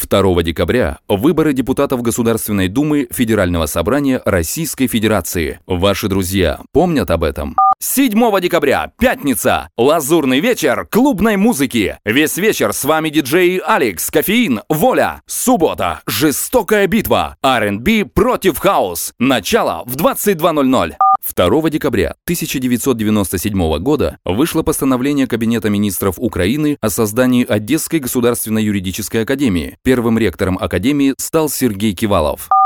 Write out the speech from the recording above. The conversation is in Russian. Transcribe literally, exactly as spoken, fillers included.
второго декабря – выборы депутатов Государственной Думы Федерального собрания Российской Федерации. Ваши друзья помнят об этом? седьмого декабря, пятница. Лазурный вечер клубной музыки. Весь вечер с вами диджей Алекс, Кофеин, Воля. Суббота. Жестокая битва. ар энд би против хаус. Начало в двадцать два ноль ноль. второго декабря тысяча девятьсот девяносто седьмого года вышло постановление Кабинета министров Украины о создании Одесской государственной юридической академии. Первым ректором академии стал Сергей Кивалов.